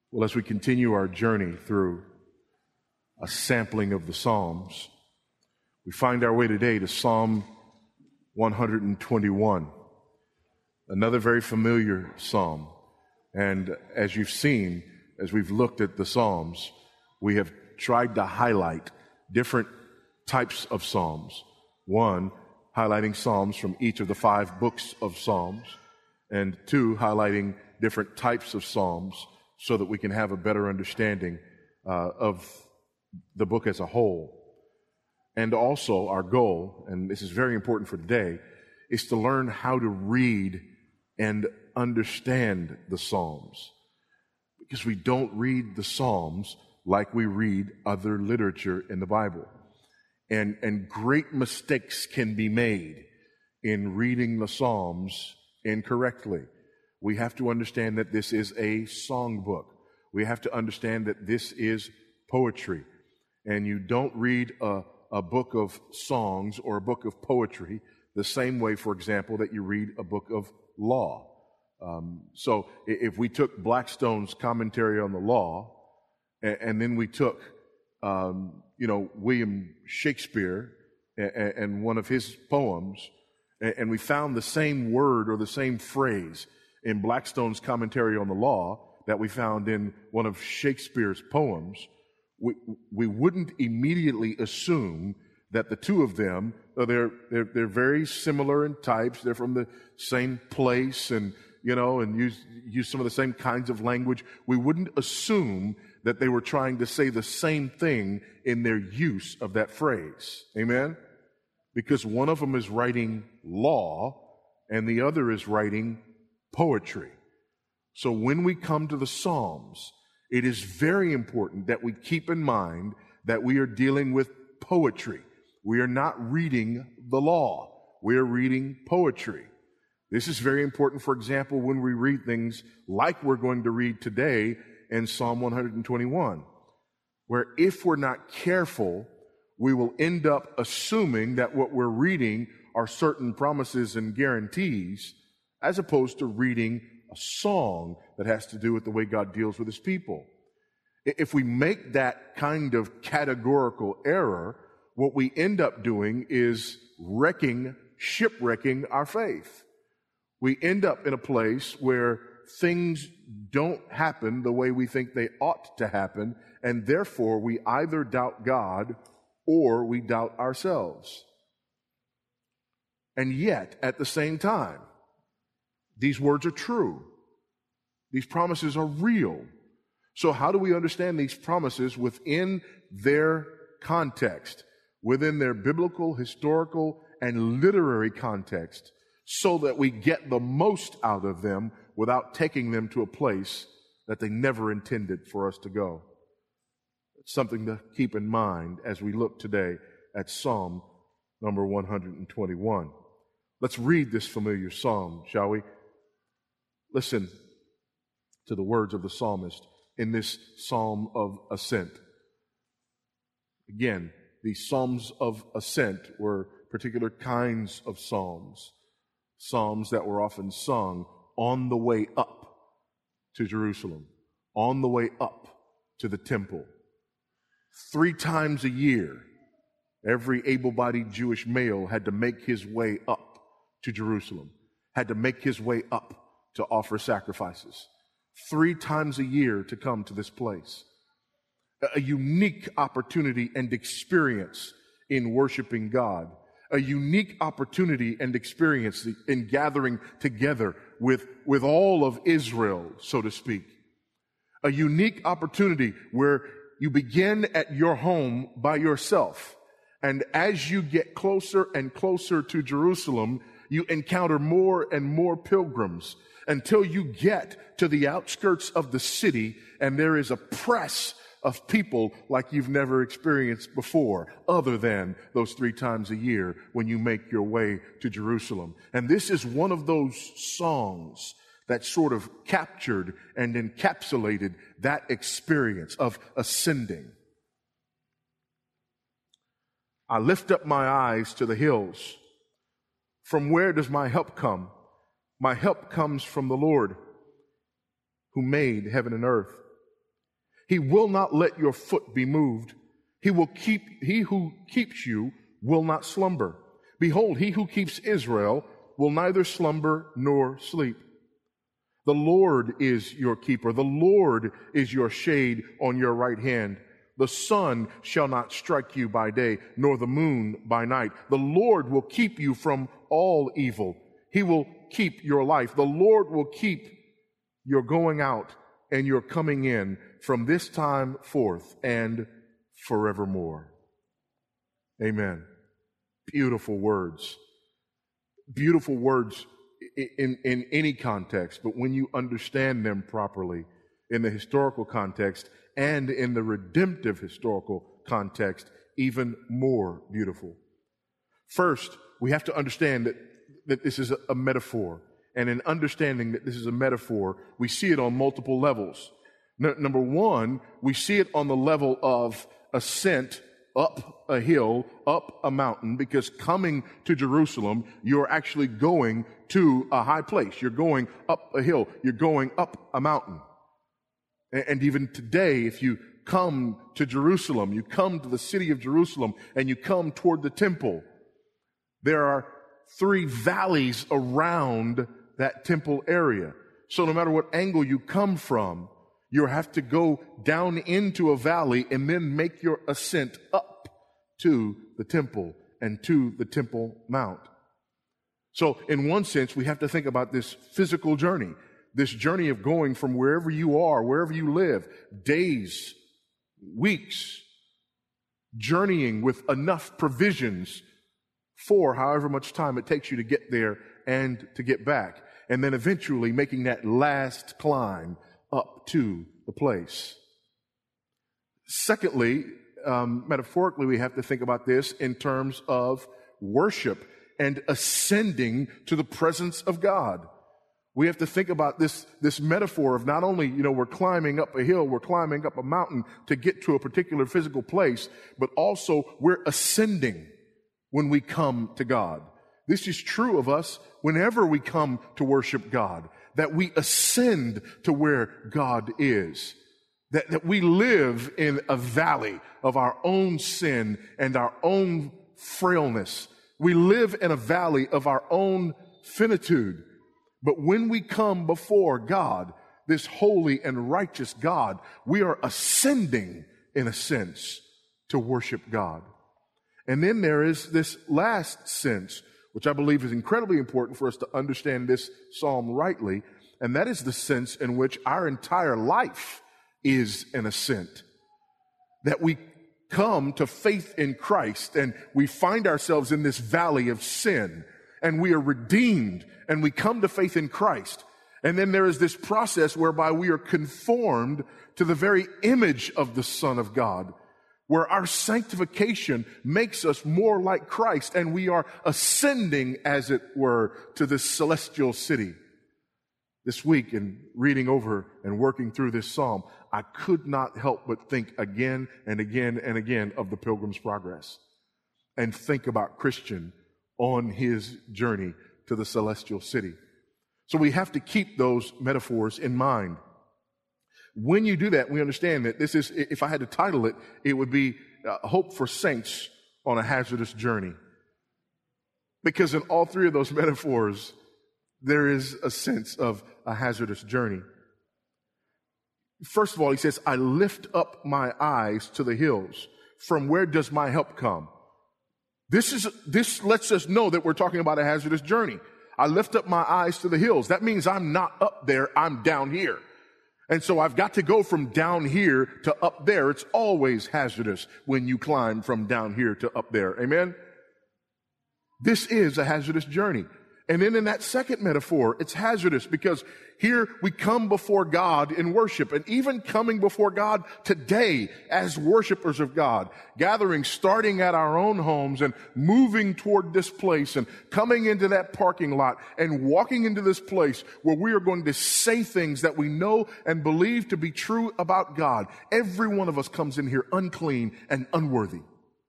Well, as we continue our journey through a sampling of the Psalms, we find our way today to Psalm 121, another very familiar psalm. And as you've seen, as we've looked at the Psalms, we have tried to highlight different types of Psalms. One, highlighting Psalms from each of the 5 books of Psalms, and 2, highlighting different types of Psalms so that we can have a better understanding of the book as a whole. And also our goal, and this is very important for today, is to learn how to read and understand the Psalms. Because we don't read the Psalms like we read other literature in the Bible. And great mistakes can be made in reading the Psalms incorrectly. We have to understand that this is a songbook. We have to understand that this is poetry. And you don't read a book of songs or a book of poetry the same way, for example, that you read a book of law. So if we took Blackstone's commentary on the law, and then we took, William Shakespeare and one of his poems, and we found the same word or the same phrase in Blackstone's commentary on the law that we found in one of Shakespeare's poems, we wouldn't immediately assume that the two of them, they're very similar in types, they're from the same place and use some of the same kinds of language. We wouldn't assume that they were trying to say the same thing in their use of that phrase. Amen? Because one of them is writing law and the other is writing poetry. So when we come to the Psalms, it is very important that we keep in mind that we are dealing with poetry. We are not reading the law. We are reading poetry. This is very important, for example, when we read things like we're going to read today in Psalm 121, where if we're not careful, we will end up assuming that what we're reading are certain promises and guarantees, as opposed to reading a song that has to do with the way God deals with his people. If we make that kind of categorical error, what we end up doing is shipwrecking our faith. We end up in a place where things don't happen the way we think they ought to happen, and therefore we either doubt God or we doubt ourselves. And yet, at the same time, these words are true. These promises are real. So how do we understand these promises within their context, within their biblical, historical, and literary context, so that we get the most out of them without taking them to a place that they never intended for us to go? It's something to keep in mind as we look today at Psalm number 121. Let's read this familiar psalm, shall we? Listen to the words of the psalmist in this psalm of ascent. Again, these psalms of ascent were particular kinds of psalms that were often sung on the way up to Jerusalem, on the way up to the temple. 3 times a year, every able-bodied Jewish male had to make his way up to Jerusalem, had to make his way up to offer sacrifices. 3 times a year to come to this place. A unique opportunity and experience in worshiping God. A unique opportunity and experience in gathering together with all of Israel, so to speak. A unique opportunity where you begin at your home by yourself. And as you get closer and closer to Jerusalem, you encounter more and more pilgrims until you get to the outskirts of the city, and there is a press of people like you've never experienced before, other than those 3 times a year when you make your way to Jerusalem. And this is one of those songs that sort of captured and encapsulated that experience of ascending. I lift up my eyes to the hills. From where does my help come? My help comes from the Lord who made heaven and earth. He will not let your foot be moved. He who keeps you will not slumber. Behold, he who keeps Israel will neither slumber nor sleep. The Lord is your keeper. The Lord is your shade on your right hand. The sun shall not strike you by day, nor the moon by night. The Lord will keep you from all evil. He will keep your life. The Lord will keep your going out and your coming in from this time forth and forevermore. Amen. Beautiful words. Beautiful words in any context, but when you understand them properly in the historical context and in the redemptive historical context, even more beautiful. First, we have to understand that this is a metaphor. And in understanding that this is a metaphor, we see it on multiple levels. Number one, we see it on the level of ascent up a hill, up a mountain, because coming to Jerusalem, you're actually going to a high place. You're going up a hill. You're going up a mountain. And even today, if you come to Jerusalem, you come to the city of Jerusalem, and you come toward the temple, there are 3 valleys around that temple area. So no matter what angle you come from, you have to go down into a valley and then make your ascent up to the temple and to the Temple Mount. So in one sense, we have to think about this physical journey, this journey of going from wherever you are, wherever you live, days, weeks, journeying with enough provisions for however much time it takes you to get there and to get back, and then eventually making that last climb up to the place. Secondly, metaphorically, we have to think about this in terms of worship and ascending to the presence of God. We have to think about this metaphor of not only, we're climbing up a hill, we're climbing up a mountain to get to a particular physical place, but also we're ascending when we come to God. This is true of us whenever we come to worship God, that we ascend to where God is, that we live in a valley of our own sin and our own frailness. We live in a valley of our own finitude. But when we come before God, this holy and righteous God, we are ascending, in a sense, to worship God. And then there is this last sense, which I believe is incredibly important for us to understand this psalm rightly, and that is the sense in which our entire life is an ascent. That we come to faith in Christ and we find ourselves in this valley of sin, and we are redeemed and we come to faith in Christ. And then there is this process whereby we are conformed to the very image of the Son of God, where our sanctification makes us more like Christ, and we are ascending, as it were, to this celestial city. This week, in reading over and working through this psalm, I could not help but think again and again and again of the Pilgrim's Progress and think about Christian on his journey to the celestial city. So we have to keep those metaphors in mind. When you do that, we understand that this is, if I had to title it, it would be Hope for Saints on a Hazardous Journey. Because in all 3 of those metaphors, there is a sense of a hazardous journey. First of all, he says, I lift up my eyes to the hills. From where does my help come? This lets us know that we're talking about a hazardous journey. I lift up my eyes to the hills. That means I'm not up there, I'm down here. And so I've got to go from down here to up there. It's always hazardous when you climb from down here to up there. Amen? This is a hazardous journey. And then in that second metaphor, it's hazardous because here we come before God in worship, and even coming before God today as worshipers of God, gathering, starting at our own homes and moving toward this place and coming into that parking lot and walking into this place where we are going to say things that we know and believe to be true about God. Every one of us comes in here unclean and unworthy.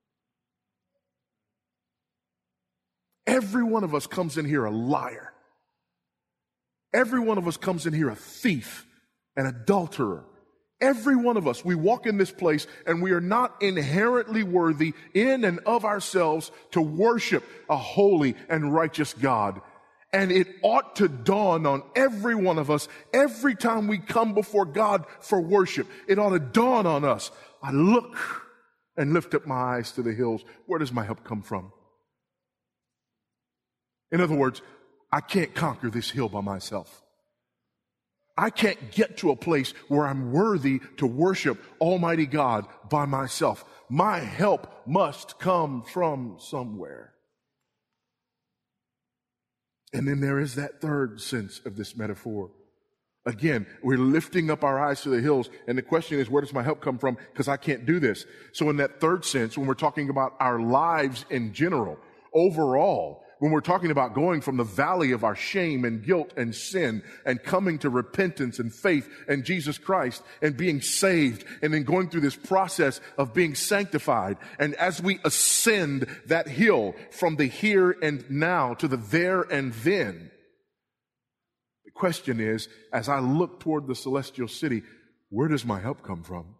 Every one of us comes in here a liar. Every one of us comes in here a thief, an adulterer, Every one of us, we walk in this place and we are not inherently worthy in and of ourselves to worship a holy and righteous God. And it ought to dawn on every one of us every time we come before God for worship. It ought to dawn on us. I look and lift up my eyes to the hills. Where does my help come from? In other words, I can't conquer this hill by myself. I can't get to a place where I'm worthy to worship Almighty God by myself. My help must come from somewhere. And then there is that third sense of this metaphor. Again, we're lifting up our eyes to the hills, and the question is, where does my help come from? Because I can't do this. So in that third sense, when we're talking about our lives in general, overall, when we're talking about going from the valley of our shame and guilt and sin and coming to repentance and faith in Jesus Christ and being saved and then going through this process of being sanctified. And as we ascend that hill from the here and now to the there and then, the question is, as I look toward the celestial city, where does my help come from?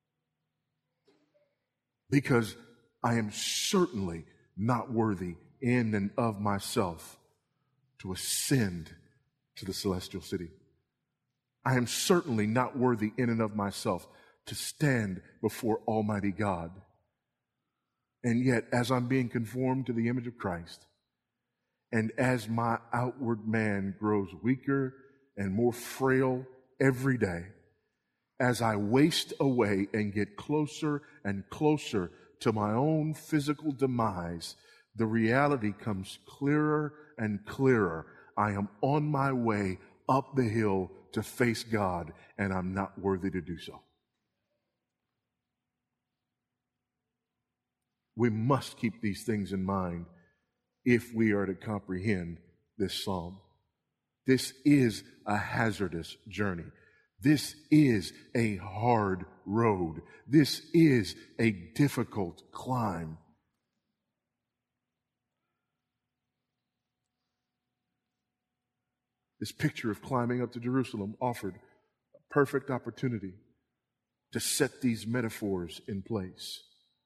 Because I am certainly not worthy in and of myself to ascend to the celestial city. I am certainly not worthy in and of myself to stand before Almighty God. And yet, as I'm being conformed to the image of Christ, and as my outward man grows weaker and more frail every day, as I waste away and get closer and closer to my own physical demise, the reality comes clearer and clearer. I am on my way up the hill to face God, and I'm not worthy to do so. We must keep these things in mind if we are to comprehend this psalm. This is a hazardous journey. This is a hard road. This is a difficult climb. This picture of climbing up to Jerusalem offered a perfect opportunity to set these metaphors in place.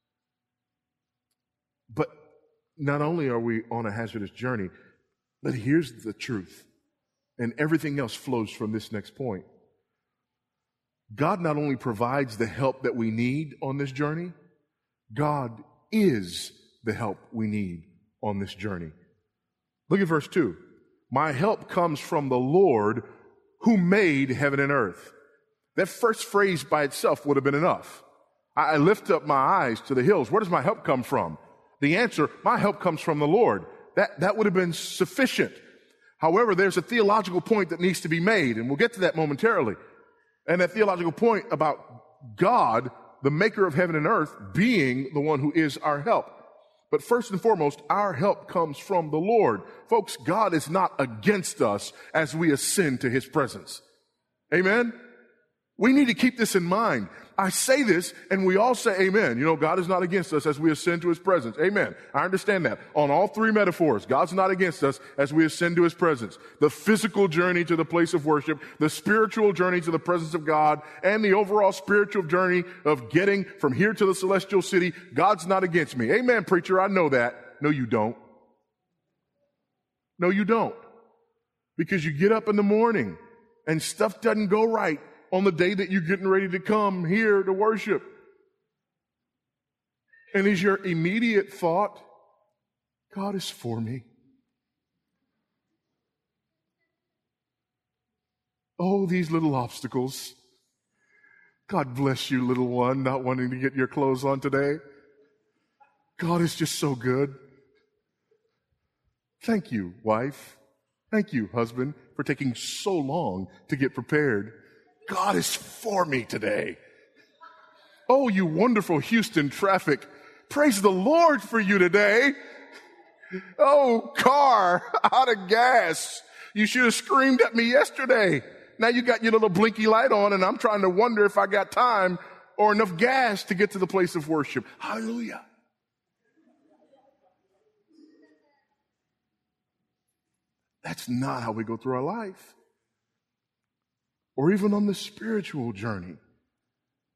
But not only are we on a hazardous journey, but here's the truth, and everything else flows from this next point. God not only provides the help that we need on this journey, God is the help we need on this journey. Look at verse 2. My help comes from the Lord who made heaven and earth. That first phrase by itself would have been enough. I lift up my eyes to the hills. Where does my help come from? The answer, my help comes from the Lord. That would have been sufficient. However, there's a theological point that needs to be made, and we'll get to that momentarily. And that theological point about God, the maker of heaven and earth, being the one who is our help. But first and foremost, our help comes from the Lord. Folks, God is not against us as we ascend to His presence. Amen? We need to keep this in mind. I say this, and we all say amen. You know, God is not against us as we ascend to His presence. Amen. I understand that. On all three metaphors, God's not against us as we ascend to His presence. The physical journey to the place of worship, the spiritual journey to the presence of God, and the overall spiritual journey of getting from here to the celestial city. God's not against me. Amen, preacher. I know that. No, you don't. No, you don't. Because you get up in the morning and stuff doesn't go right on the day that you're getting ready to come here to worship. And is your immediate thought, God is for me? Oh, these little obstacles. God bless you, little one, not wanting to get your clothes on today. God is just so good. Thank you, wife. Thank you, husband, for taking so long to get prepared. God is for me today. Oh, you wonderful Houston traffic. Praise the Lord for you today. Oh, car, out of gas. You should have screamed at me yesterday. Now you got your little blinky light on, and I'm trying to wonder if I got time or enough gas to get to the place of worship. Hallelujah. That's not how we go through our life. Or even on the spiritual journey.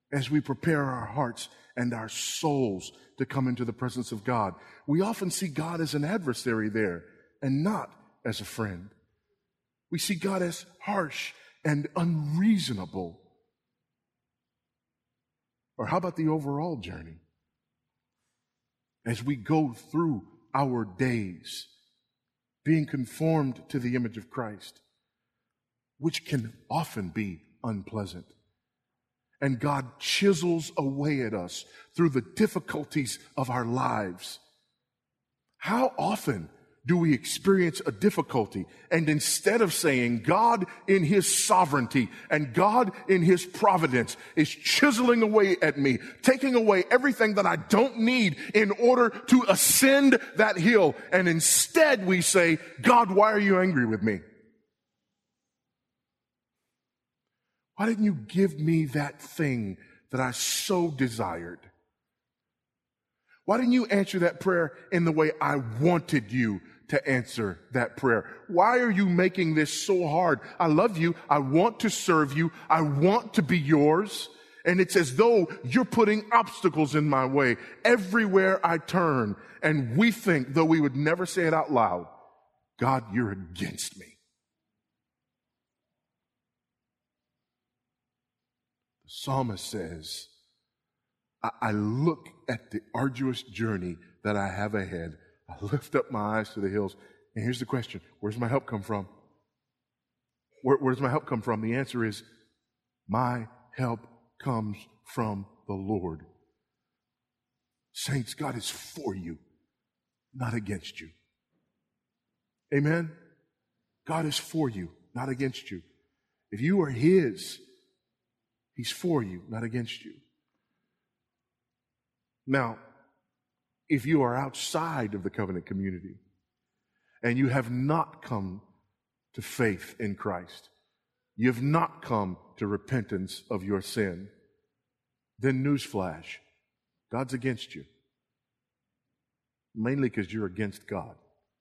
as we prepare our hearts and our souls to come into the presence of God. We often see God as an adversary there and not as a friend. We see God as harsh and unreasonable. Or how about the overall journey? As we go through our days, being conformed to the image of Christ, which can often be unpleasant. And God chisels away at us through the difficulties of our lives. How often do we experience a difficulty, and instead of saying God in His sovereignty and God in His providence is chiseling away at me, taking away everything that I don't need in order to ascend that hill, and instead we say, God, why are you angry with me? Why didn't you give me that thing that I so desired? Why didn't you answer that prayer in the way I wanted you to answer that prayer? Why are you making this so hard? I love you. I want to serve you. I want to be yours. And it's as though you're putting obstacles in my way everywhere I turn. And we think, though we would never say it out loud, God, you're against me. The psalmist says, I look at the arduous journey that I have ahead. I lift up my eyes to the hills. And here's the question. Where's my help come from? Where does my help come from? The answer is, my help comes from the Lord. Saints, God is for you, not against you. Amen? God is for you, not against you. If you are His, He's for you, not against you. Now, if you are outside of the covenant community and you have not come to faith in Christ, you have not come to repentance of your sin, then newsflash, God's against you. Mainly because you're against God.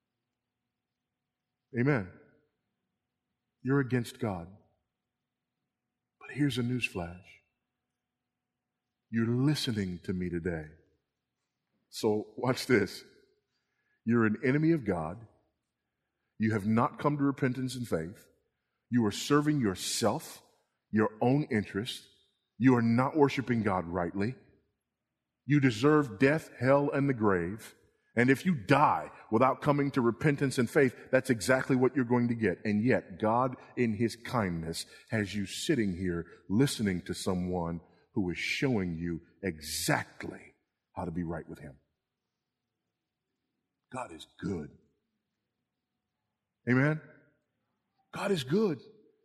Amen. You're against God. But here's a newsflash. You're listening to me today. So watch this. You're an enemy of God. You have not come to repentance and faith. You are serving yourself, your own interest. You are not worshiping God rightly. You deserve death, hell, and the grave. And if you die without coming to repentance and faith, that's exactly what you're going to get. And yet, God, in His kindness, has you sitting here listening to someone who is showing you exactly how to be right with Him. God is good. Amen? God is good.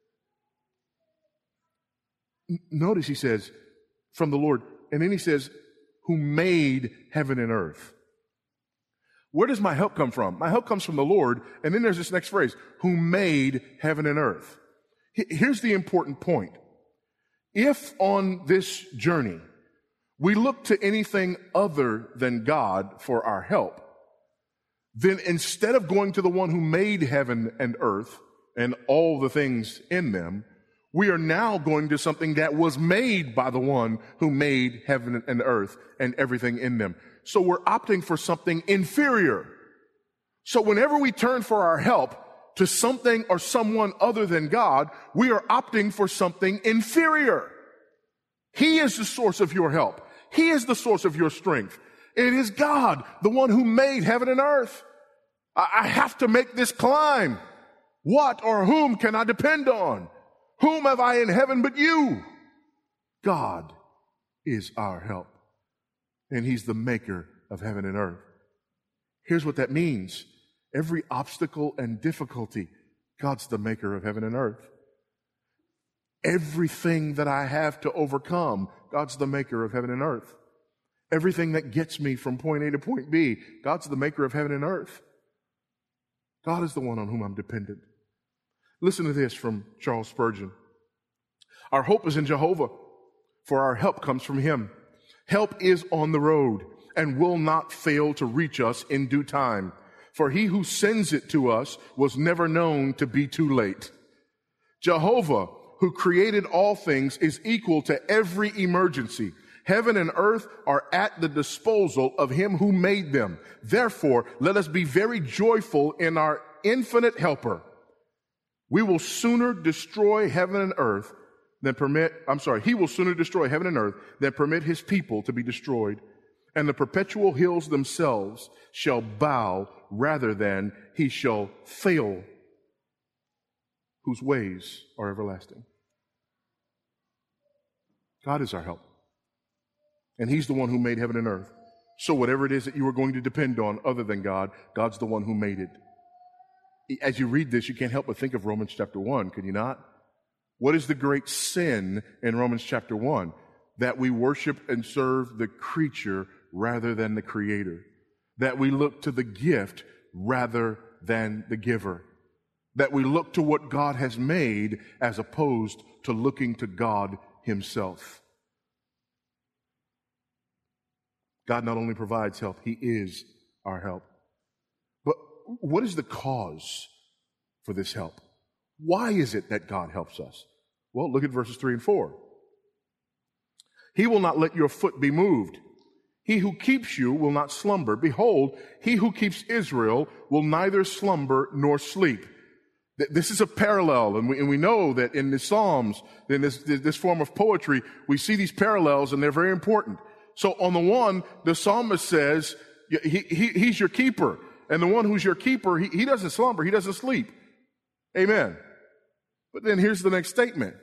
Notice He says, from the Lord, and then He says, who made heaven and earth. Where does my help come from? My help comes from the Lord, and then there's this next phrase, who made heaven and earth. Here's the important point. If on this journey we look to anything other than God for our help, then instead of going to the one who made heaven and earth and all the things in them, we are now going to something that was made by the one who made heaven and earth and everything in them. So we're opting for something inferior. So whenever we turn for our help to something or someone other than God, we are opting for something inferior. He is the source of your help. He is the source of your strength. It is God, the one who made heaven and earth. I have to make this climb. What or whom can I depend on? Whom have I in heaven but you? God is our help. And He's the maker of heaven and earth. Here's what that means. Every obstacle and difficulty, God's the maker of heaven and earth. Everything that I have to overcome, God's the maker of heaven and earth. Everything that gets me from point A to point B, God's the maker of heaven and earth. God is the one on whom I'm dependent. Listen to this from Charles Spurgeon. Our hope is in Jehovah, for our help comes from Him. Help is on the road and will not fail to reach us in due time. For He who sends it to us was never known to be too late. Jehovah who created all things, is equal to every emergency. Heaven and earth are at the disposal of him who made them. Therefore, let us be very joyful in our infinite helper. He will sooner destroy heaven and earth than permit his people to be destroyed. And the perpetual hills themselves shall bow rather than he shall fail, whose ways are everlasting. God is our help. And he's the one who made heaven and earth. So whatever it is that you are going to depend on other than God, God's the one who made it. As you read this, you can't help but think of Romans chapter 1, can you not? What is the great sin in Romans chapter 1? That we worship and serve the creature rather than the creator. That we look to the gift rather than the giver. That we look to what God has made as opposed to looking to God himself. God not only provides help, he is our help. But what is the cause for this help? Why is it that God helps us? Well, look at verses 3 and 4. He will not let your foot be moved. He who keeps you will not slumber. Behold, he who keeps Israel will neither slumber nor sleep. This is a parallel, and we know that in the Psalms, in this form of poetry, we see these parallels, and they're very important. So on the one, the psalmist says, he's your keeper. And the one who's your keeper, he doesn't slumber, he doesn't sleep. Amen. But then here's the next statement.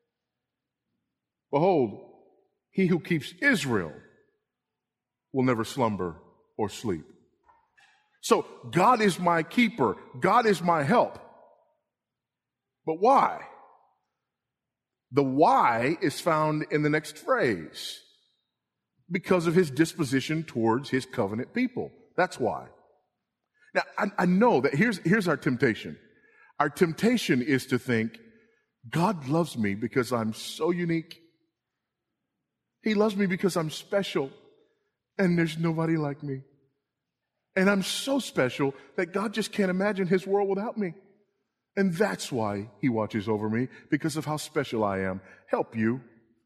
Behold, he who keeps Israel will never slumber or sleep. So God is my keeper. God is my help. But why? The why is found in the next phrase. Because of his disposition towards his covenant people. That's why. Now, I know that here's our temptation. Our temptation is to think, God loves me because I'm so unique. He loves me because I'm special, and there's nobody like me. And I'm so special that God just can't imagine his world without me. And that's why he watches over me, because of how special I am. Help you.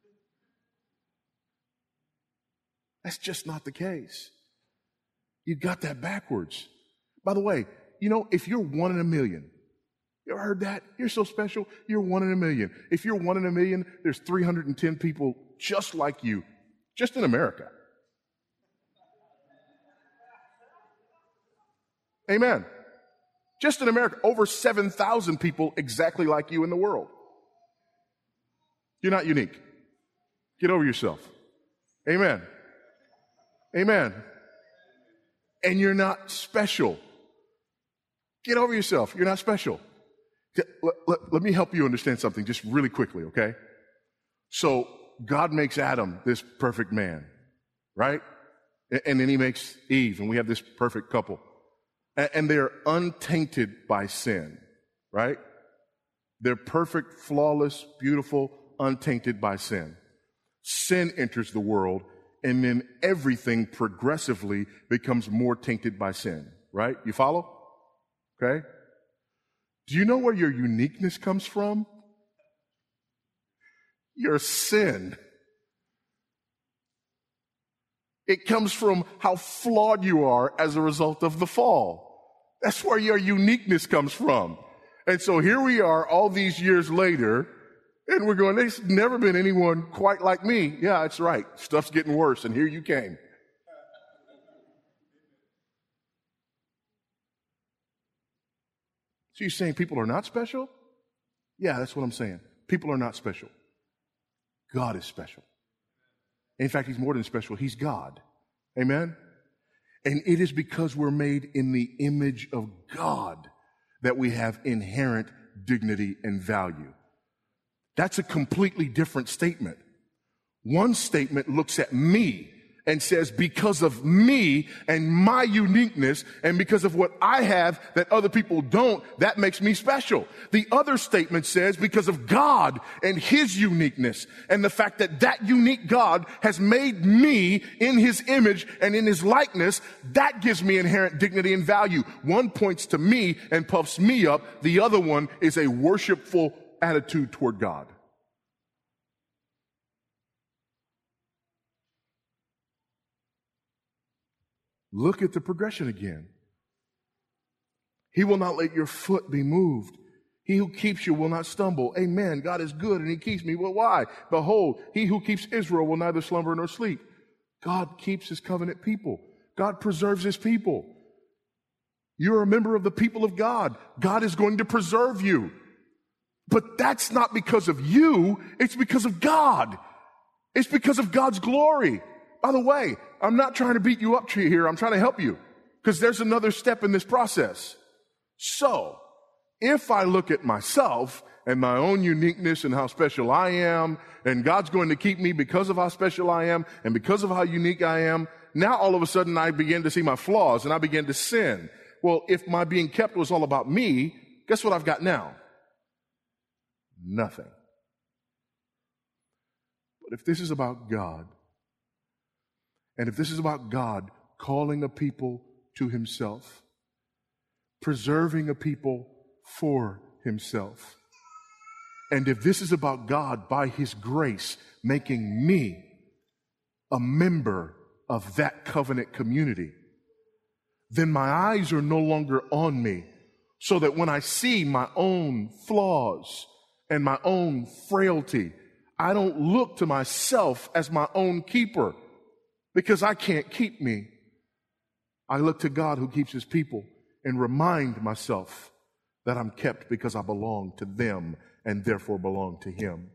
That's just not the case. You got that backwards. By the way, if you're 1 in a million, you ever heard that? You're so special, you're 1 in a million. If you're 1 in a million, there's 310 people just like you, just in America. Amen. Just in America, over 7,000 people exactly like you in the world. You're not unique. Get over yourself. Amen. Amen. And you're not special. Get over yourself. You're not special. Let me help you understand something just really quickly, okay? So God makes Adam this perfect man, right? And then he makes Eve, and we have this perfect couple. And they're untainted by sin, right? They're perfect, flawless, beautiful, untainted by sin. Sin enters the world, and then everything progressively becomes more tainted by sin, right? You follow? Okay? Do you know where your uniqueness comes from? Your sin. It comes from how flawed you are as a result of the fall. That's where your uniqueness comes from. And so here we are all these years later, and we're going, there's never been anyone quite like me. Yeah, that's right. Stuff's getting worse, and here you came. So you're saying people are not special? Yeah, that's what I'm saying. People are not special. God is special. In fact, he's more than special. He's God. Amen? And it is because we're made in the image of God that we have inherent dignity and value. That's a completely different statement. One statement looks at me and says, because of me and my uniqueness and because of what I have that other people don't, that makes me special. The other statement says, because of God and his uniqueness and the fact that that unique God has made me in his image and in his likeness, that gives me inherent dignity and value. One points to me and puffs me up. The other one is a worshipful attitude toward God. Look at the progression again. He will not let your foot be moved. He who keeps you will not stumble. Amen. God is good and he keeps me. Well, why? Behold, he who keeps Israel will neither slumber nor sleep. God keeps his covenant people. God preserves his people. You're a member of the people of God. God is going to preserve you. But that's not because of you. It's because of God. It's because of God's glory. By the way, I'm not trying to beat you up here. I'm trying to help you because there's another step in this process. So, if I look at myself and my own uniqueness and how special I am, and God's going to keep me because of how special I am and because of how unique I am, now all of a sudden I begin to see my flaws and I begin to sin. Well, if my being kept was all about me, guess what I've got now? Nothing. But if this is about God, and if this is about God calling a people to himself, preserving a people for himself, and if this is about God by his grace making me a member of that covenant community, then my eyes are no longer on me, so that when I see my own flaws and my own frailty, I don't look to myself as my own keeper because I can't keep me. I look to God who keeps his people and remind myself that I'm kept because I belong to them and therefore belong to him.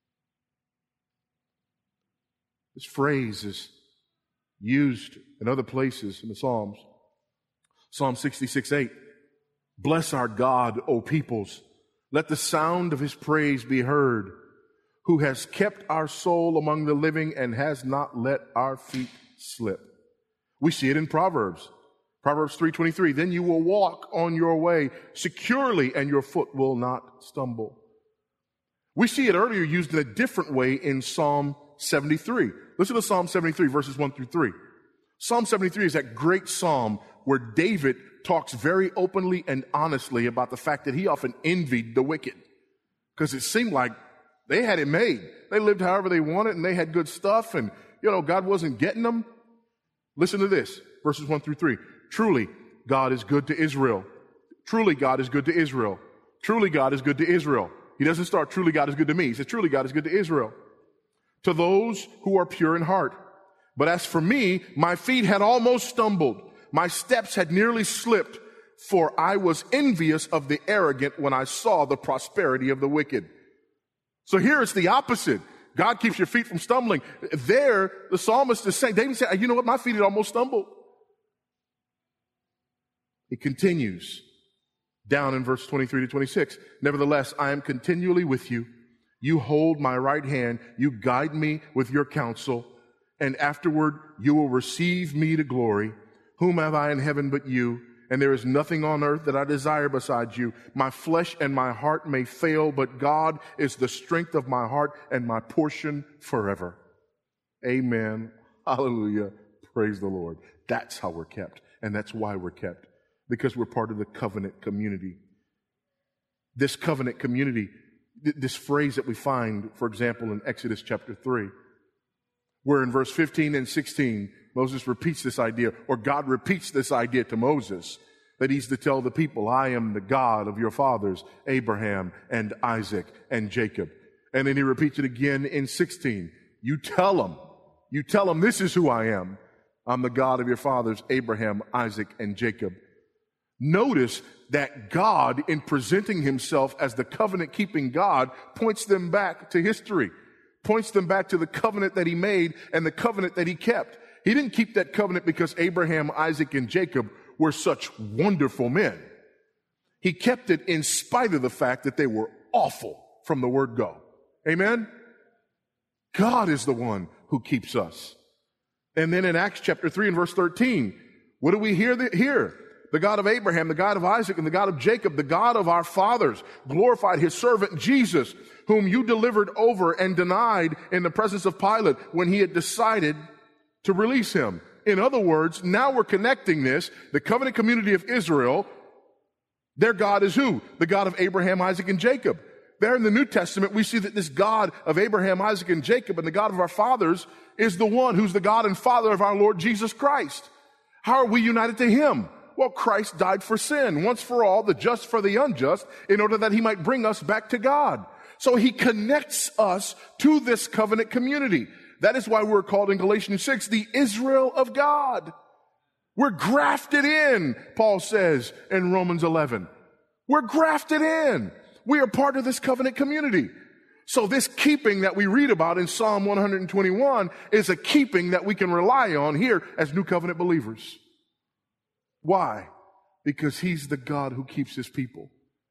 This phrase is used in other places in the Psalms. Psalm 66:8. Bless our God, O peoples. Let the sound of his praise be heard, who has kept our soul among the living and has not let our feet slip. We see it in Proverbs. Proverbs 3:23. Then you will walk on your way securely and your foot will not stumble. We see it earlier used in a different way in Psalm 73. Listen to Psalm 73, verses 1 through 3. Psalm 73 is that great psalm where David talks very openly and honestly about the fact that he often envied the wicked because it seemed like they had it made. They lived however they wanted and they had good stuff and, God wasn't getting them. Listen to this, verses 1 through 3. Truly, God is good to Israel. Truly, God is good to Israel. Truly, God is good to Israel. He doesn't start, truly, God is good to me. He says, truly, God is good to Israel. To those who are pure in heart. But as for me, my feet had almost stumbled. My steps had nearly slipped, for I was envious of the arrogant when I saw the prosperity of the wicked. So here it's the opposite. God keeps your feet from stumbling. There, the psalmist is saying, David said, you know what? My feet had almost stumbled. He continues down in verse 23 to 26. Nevertheless, I am continually with you. You hold my right hand. You guide me with your counsel. And afterward, you will receive me to glory. Whom have I in heaven but you? And there is nothing on earth that I desire besides you. My flesh and my heart may fail, but God is the strength of my heart and my portion forever. Amen. Hallelujah. Praise the Lord. That's how we're kept. And that's why we're kept. Because we're part of the covenant community. This covenant community, this phrase that we find, for example, in Exodus chapter 3, where in verse 15 and 16, Moses repeats this idea, or God repeats this idea to Moses, that he's to tell the people, I am the God of your fathers, Abraham and Isaac and Jacob. And then he repeats it again in 16. You tell them this is who I am. I'm the God of your fathers, Abraham, Isaac, and Jacob. Notice that God, in presenting himself as the covenant-keeping God, points them back to history, points them back to the covenant that he made and the covenant that he kept. He didn't keep that covenant because Abraham, Isaac, and Jacob were such wonderful men. He kept it in spite of the fact that they were awful from the word go. Amen? God is the one who keeps us. And then in Acts chapter 3 and verse 13, what do we hear here? The God of Abraham, the God of Isaac, and the God of Jacob, the God of our fathers, glorified his servant Jesus, whom you delivered over and denied in the presence of Pilate when he had decided to release him. In other words, now we're connecting this. The covenant community of Israel, their God is who? The God of Abraham, Isaac, and Jacob. There in the New Testament, we see that this God of Abraham, Isaac, and Jacob, and the God of our fathers, is the one who's the God and Father of our Lord Jesus Christ. How are we united to him? Well, Christ died for sin, once for all, the just for the unjust, in order that he might bring us back to God. So he connects us to this covenant community. That is why we're called in Galatians 6, the Israel of God. We're grafted in, Paul says in Romans 11. We're grafted in. We are part of this covenant community. So this keeping that we read about in Psalm 121 is a keeping that we can rely on here as new covenant believers. Why? Because he's the God who keeps his people.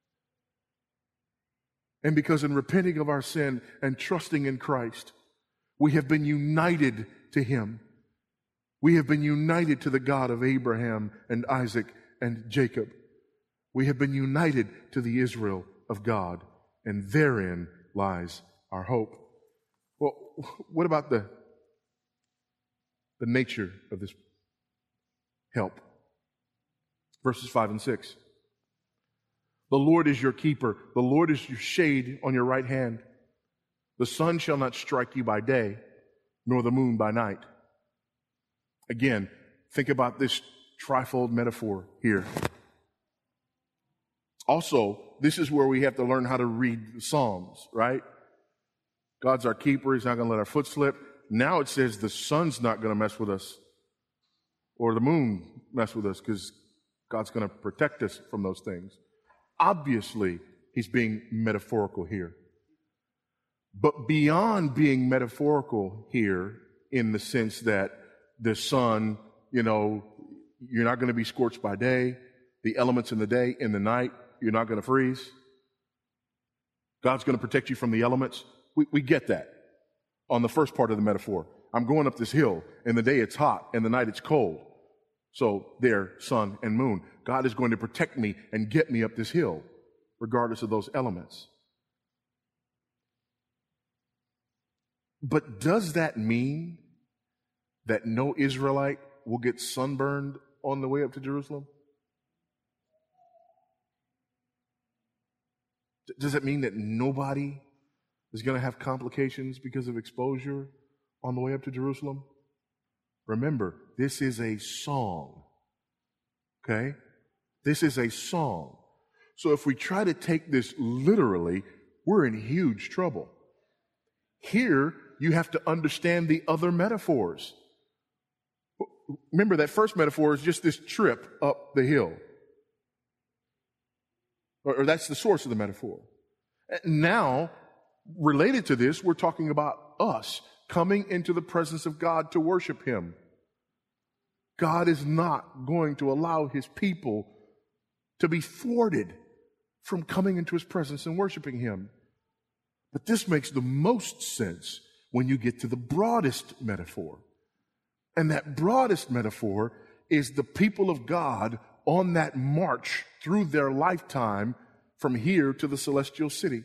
And because in repenting of our sin and trusting in Christ, we have been united to him. We have been united to the God of Abraham and Isaac and Jacob. We have been united to the Israel of God, and therein lies our hope. Well, what about the nature of this help? Verses 5 and 6. The Lord is your keeper. The Lord is your shade on your right hand. The sun shall not strike you by day, nor the moon by night. Again, think about this trifold metaphor here. Also, this is where we have to learn how to read the Psalms, right? God's our keeper. He's not going to let our foot slip. Now it says the sun's not going to mess with us, or the moon mess with us, because God's going to protect us from those things. Obviously, he's being metaphorical here. But beyond being metaphorical here, in the sense that the sun, you're not going to be scorched by day, the elements in the day, in the night, you're not going to freeze. God's going to protect you from the elements. We get that on the first part of the metaphor. I'm going up this hill. In the day it's hot, in the night it's cold. So there, sun and moon. God is going to protect me and get me up this hill, regardless of those elements. But does that mean that no Israelite will get sunburned on the way up to Jerusalem? Does it mean that nobody is going to have complications because of exposure on the way up to Jerusalem? Remember, this is a song. Okay? This is a song. So if we try to take this literally, we're in huge trouble. Here, you have to understand the other metaphors. Remember, that first metaphor is just this trip up the hill. Or that's the source of the metaphor. Now, related to this, we're talking about us coming into the presence of God to worship him. God is not going to allow his people to be thwarted from coming into his presence and worshiping him. But this makes the most sense when you get to the broadest metaphor. And that broadest metaphor is the people of God on that march through their lifetime from here to the celestial city.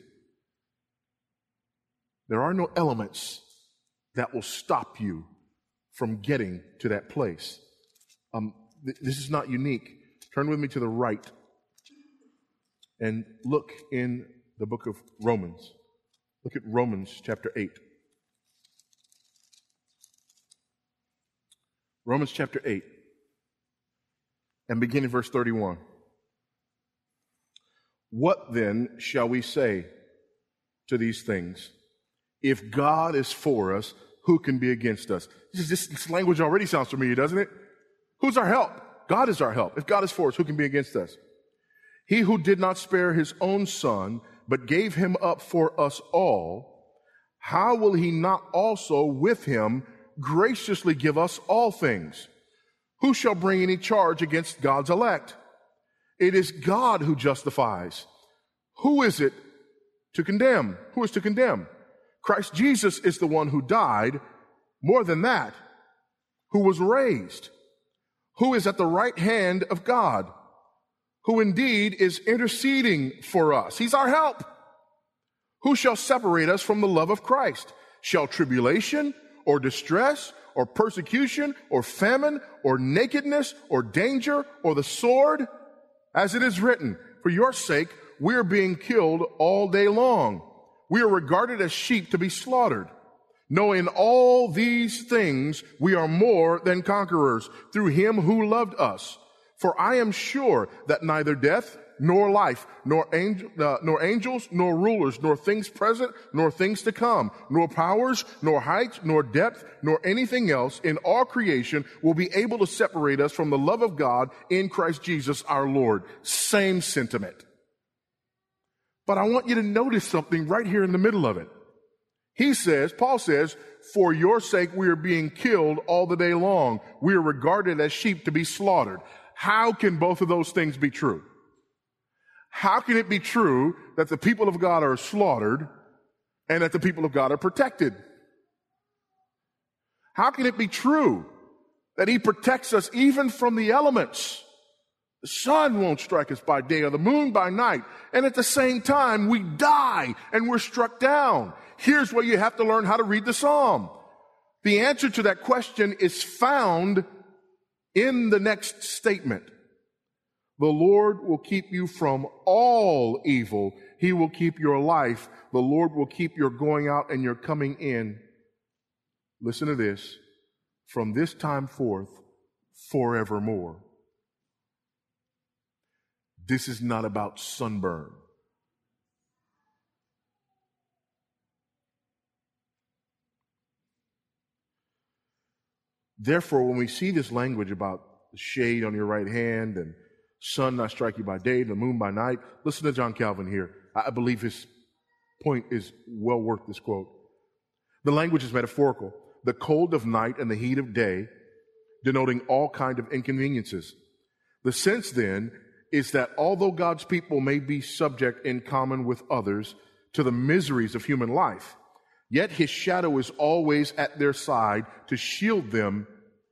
There are no elements that will stop you from getting to that place. This is not unique. Turn with me to the right and look in the book of Romans. Look at Romans chapter 8. Romans chapter 8. And begin in verse 31. What then shall we say to these things? If God is for us, who can be against us? This language already sounds familiar, doesn't it? Who's our help? God is our help. If God is for us, who can be against us? He who did not spare his own son, but gave him up for us all, how will he not also with him graciously give us all things? Who shall bring any charge against God's elect? It is God who justifies. Who is it to condemn? Who is to condemn? Christ Jesus is the one who died. More than that, who was raised, who is at the right hand of God, who indeed is interceding for us. He's our help. Who shall separate us from the love of Christ? Shall tribulation or distress or persecution or famine or nakedness or danger or the sword? As it is written, for your sake we are being killed all day long. We are regarded as sheep to be slaughtered. No, in all these things we are more than conquerors through him who loved us. For I am sure that neither death, nor life, nor angels, nor rulers, nor things present, nor things to come, nor powers, nor height, nor depth, nor anything else in all creation will be able to separate us from the love of God in Christ Jesus our Lord. Same sentiment. But I want you to notice something right here in the middle of it. Paul says, for your sake we are being killed all the day long. We are regarded as sheep to be slaughtered. How can both of those things be true? How can it be true that the people of God are slaughtered and that the people of God are protected? How can it be true that he protects us even from the elements? The sun won't strike us by day or the moon by night. And at the same time, we die and we're struck down. Here's where you have to learn how to read the psalm. The answer to that question is found in the next statement. The Lord will keep you from all evil. He will keep your life. The Lord will keep your going out and your coming in. Listen to this. From this time forth, forevermore. This is not about sunburn. Therefore, when we see this language about the shade on your right hand and sun not strike you by day, the moon by night, listen to John Calvin here. I believe his point is well worth this quote. The language is metaphorical. The cold of night and the heat of day, denoting all kind of inconveniences. The sense then is that although God's people may be subject in common with others to the miseries of human life, yet his shadow is always at their side to shield them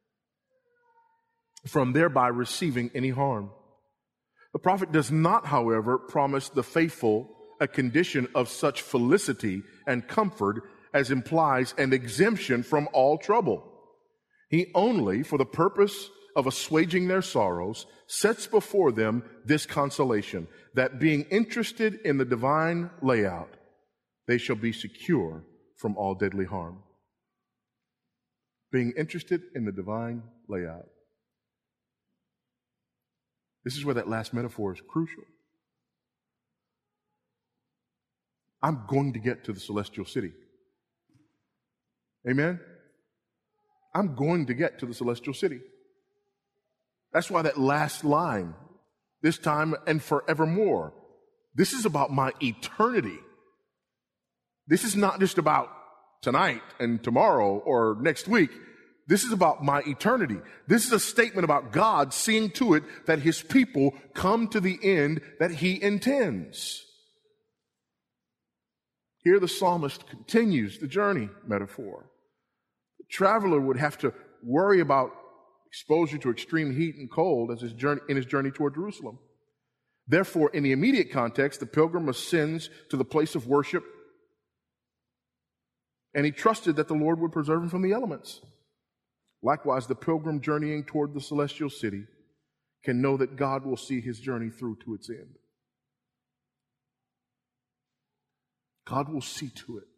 from thereby receiving any harm. The prophet does not, however, promise the faithful a condition of such felicity and comfort as implies an exemption from all trouble. He only, for the purpose of assuaging their sorrows, sets before them this consolation, that being interested in the divine layout, they shall be secure from all deadly harm. Being interested in the divine layout. This is where that last metaphor is crucial. I'm going to get to the celestial city. Amen? I'm going to get to the celestial city. That's why that last line, this time and forevermore, this is about my eternity. This is not just about tonight and tomorrow or next week. This is about my eternity. This is a statement about God seeing to it that his people come to the end that he intends. Here the psalmist continues the journey metaphor. The traveler would have to worry about exposure to extreme heat and cold as his journey toward Jerusalem. Therefore, in the immediate context, the pilgrim ascends to the place of worship, and he trusted that the Lord would preserve him from the elements. Likewise, the pilgrim journeying toward the celestial city can know that God will see his journey through to its end. God will see to it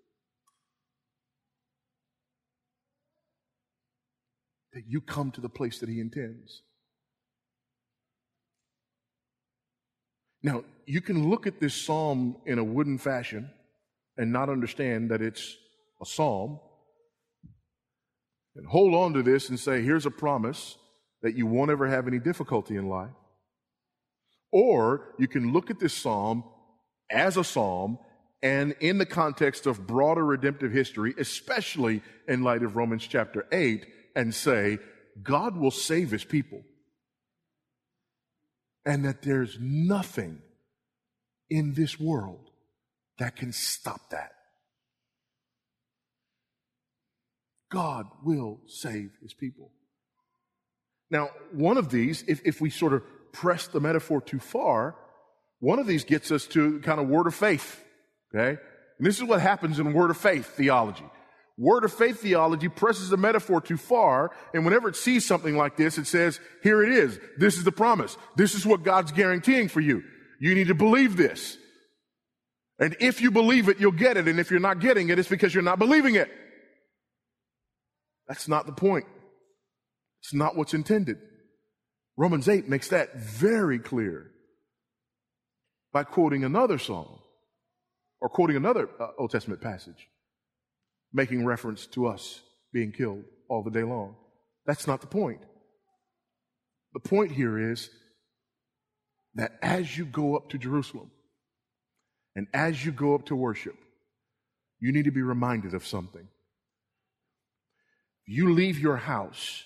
that you come to the place that he intends. Now, you can look at this psalm in a wooden fashion and not understand that it's a psalm, and hold on to this and say, here's a promise that you won't ever have any difficulty in life. Or you can look at this psalm as a psalm and in the context of broader redemptive history, especially in light of Romans chapter 8, and say, God will save his people. And that there's nothing in this world that can stop that. God will save his people. Now, one of these, if we sort of press the metaphor too far, one of these gets us to kind of word of faith, okay? And this is what happens in word of faith theology. Word of faith theology presses the metaphor too far, and whenever it sees something like this, it says, here it is. This is the promise. This is what God's guaranteeing for you. You need to believe this. And if you believe it, you'll get it. And if you're not getting it, it's because you're not believing it. That's not the point. It's not what's intended. Romans 8 makes that very clear by quoting another psalm or quoting another Old Testament passage, making reference to us being killed all the day long. That's not the point. The point here is that as you go up to Jerusalem and as you go up to worship, you need to be reminded of something. You leave your house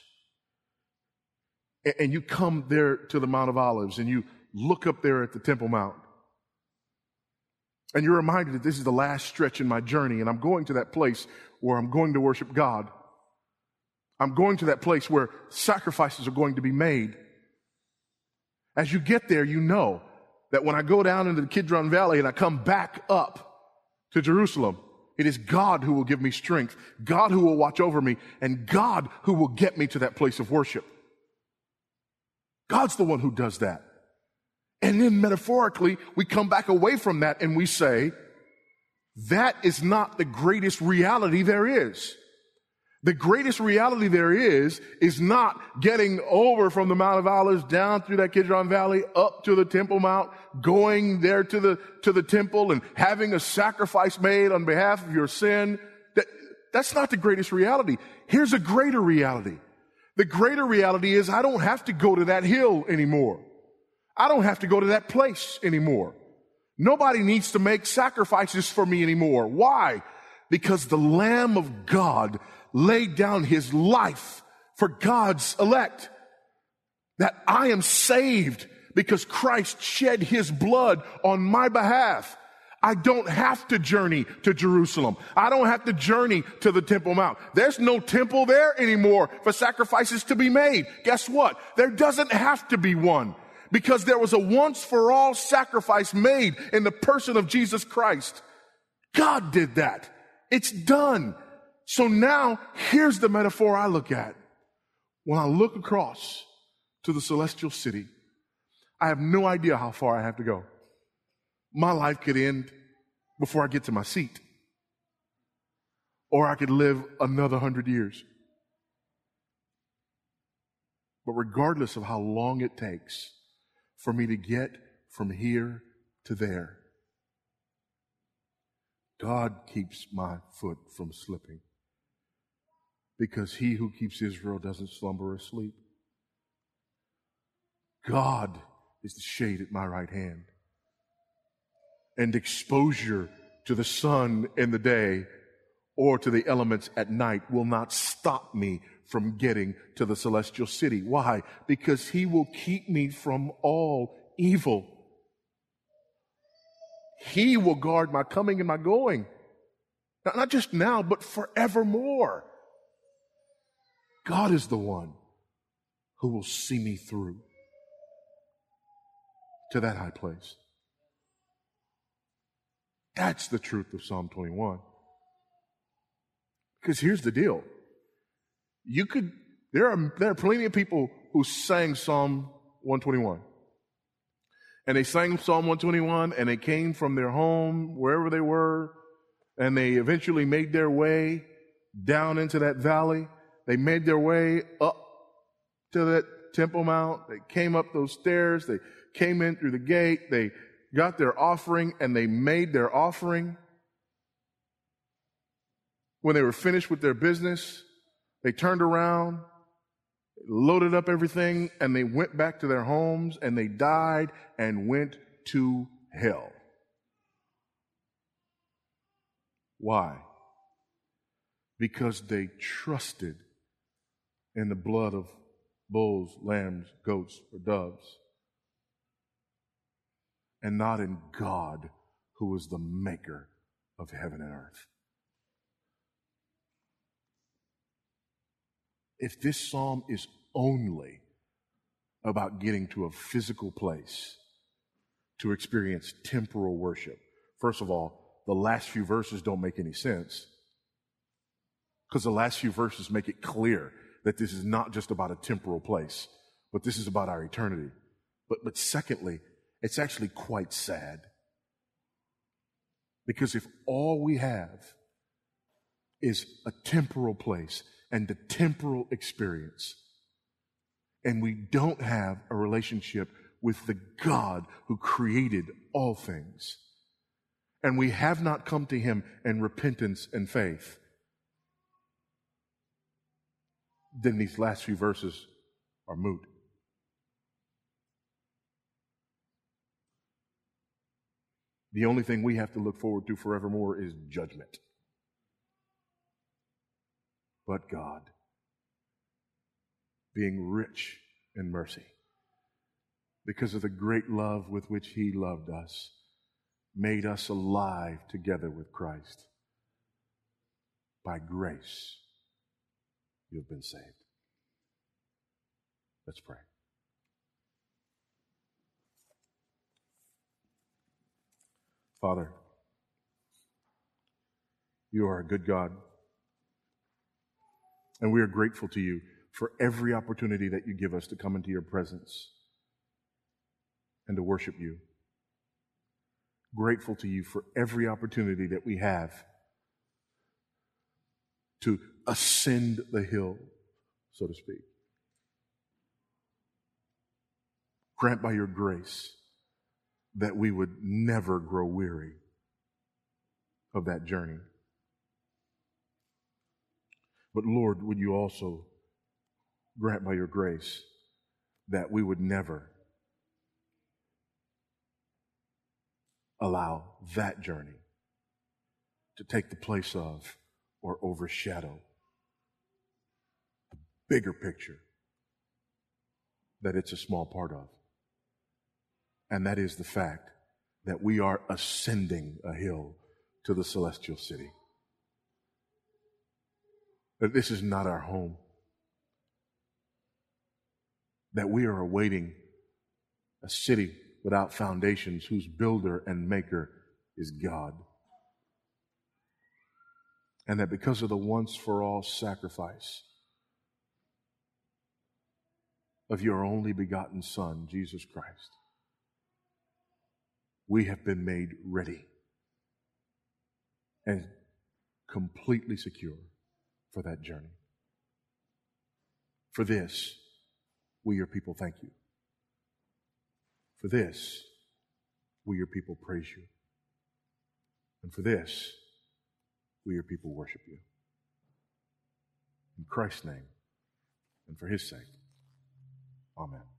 and you come there to the Mount of Olives and you look up there at the Temple Mount. And you're reminded that this is the last stretch in my journey and I'm going to that place where I'm going to worship God. I'm going to that place where sacrifices are going to be made. As you get there, you know that when I go down into the Kidron Valley and I come back up to Jerusalem, it is God who will give me strength, God who will watch over me, and God who will get me to that place of worship. God's the one who does that. And then metaphorically, we come back away from that and we say, that is not the greatest reality there is. The greatest reality there is not getting over from the Mount of Olives down through that Kidron Valley up to the Temple Mount, going there to the temple and having a sacrifice made on behalf of your sin. That's not the greatest reality. Here's a greater reality. The greater reality is I don't have to go to that hill anymore. I don't have to go to that place anymore. Nobody needs to make sacrifices for me anymore. Why? Because the Lamb of God laid down his life for God's elect. That I am saved because Christ shed his blood on my behalf. I don't have to journey to Jerusalem. I don't have to journey to the Temple Mount. There's no temple there anymore for sacrifices to be made. Guess what? There doesn't have to be one because there was a once-for-all sacrifice made in the person of Jesus Christ. God did that. It's done. So now, here's the metaphor I look at. When I look across to the celestial city, I have no idea how far I have to go. My life could end before I get to my seat. Or I could live another 100 years. But regardless of how long it takes for me to get from here to there, God keeps my foot from slipping. Because he who keeps Israel doesn't slumber or sleep. God is the shade at my right hand. And exposure to the sun in the day or to the elements at night will not stop me from getting to the celestial city. Why? Because he will keep me from all evil. He will guard my coming and my going. Not just now, but forevermore. God is the one who will see me through to that high place. That's the truth of Psalm 21. Because here's the deal. There are plenty of people who sang Psalm 121. And they sang Psalm 121 and they came from their home, wherever they were, and they eventually made their way down into that valley. They made their way up to that Temple Mount. They came up those stairs. They came in through the gate. They got their offering and they made their offering. When they were finished with their business, they turned around, loaded up everything, and they went back to their homes and they died and went to hell. Why? Because they trusted in the blood of bulls, lambs, goats, or doves, and not in God, who is the maker of heaven and earth. If this psalm is only about getting to a physical place to experience temporal worship, first of all, the last few verses don't make any sense, because the last few verses make it clear that this is not just about a temporal place, but this is about our eternity. But secondly, it's actually quite sad. Because if all we have is a temporal place and a temporal experience. And we don't have a relationship with the God who created all things. And we have not come to him in repentance and faith. Then these last few verses are moot. The only thing we have to look forward to forevermore is judgment. But God, being rich in mercy, because of the great love with which he loved us, made us alive together with Christ. By grace, you have been saved. Let's pray. Father, you are a good God, and we are grateful to you for every opportunity that you give us to come into your presence and to worship you. Grateful to you for every opportunity that we have to ascend the hill, so to speak. Grant by your grace that we would never grow weary of that journey. But Lord, would you also grant by your grace that we would never allow that journey to take the place of or overshadow the bigger picture that it's a small part of. And that is the fact that we are ascending a hill to the celestial city. That this is not our home. That we are awaiting a city without foundations whose builder and maker is God. And that because of the once-for-all sacrifice of your only begotten Son, Jesus Christ, we have been made ready and completely secure for that journey. For this, we, your people, thank you. For this, we, your people, praise you. And for this, we, your people, worship you. In Christ's name, and for his sake, amen.